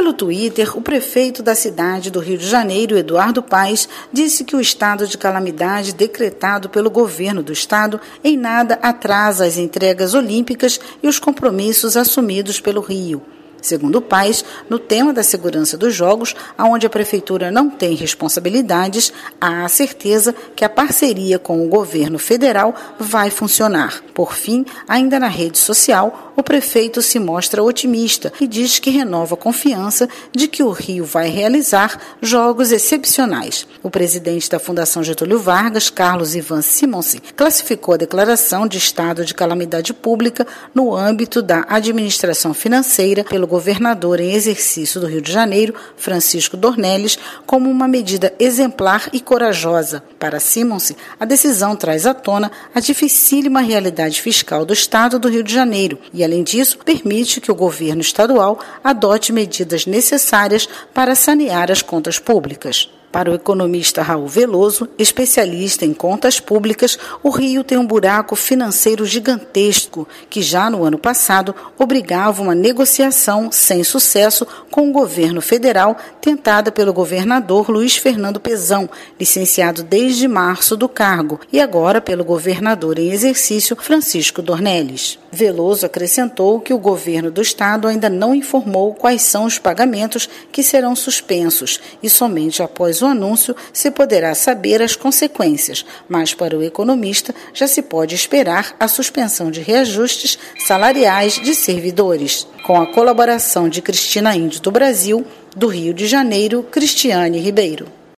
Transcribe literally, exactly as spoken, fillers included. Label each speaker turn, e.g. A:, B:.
A: Pelo Twitter, o prefeito da cidade do Rio de Janeiro, Eduardo Paes, disse que o estado de calamidade decretado pelo governo do estado em nada atrasa as entregas olímpicas e os compromissos assumidos pelo Rio. Segundo Paes, no tema da segurança dos Jogos, onde a Prefeitura não tem responsabilidades, há a certeza que a parceria com o governo federal vai funcionar. Por fim, ainda na rede social, o prefeito se mostra otimista e diz que renova a confiança de que o Rio vai realizar jogos excepcionais. O presidente da Fundação Getúlio Vargas, Carlos Ivan Simonsen, classificou a declaração de estado de calamidade pública no âmbito da administração financeira pelo governador em exercício do Rio de Janeiro, Francisco Dornelles, como uma medida exemplar e corajosa. Para Simonsen, a decisão traz à tona a dificílima realidade fiscal do estado do Rio de Janeiro e, além disso, permite que o governo estadual adote medidas necessárias para sanear as contas públicas. Para o economista Raul Veloso, especialista em contas públicas, o Rio tem um buraco financeiro gigantesco que já no ano passado obrigava uma negociação sem sucesso com o governo federal tentada pelo governador Luiz Fernando Pezão, licenciado desde março do cargo, e agora pelo governador em exercício Francisco Dornelles. Veloso acrescentou que o governo do estado ainda não informou quais são os pagamentos que serão suspensos e somente após o anúncio se poderá saber as consequências, mas para o economista já se pode esperar a suspensão de reajustes salariais de servidores. Com a colaboração de Cristina Índio do Brasil, do Rio de Janeiro, Cristiane Ribeiro.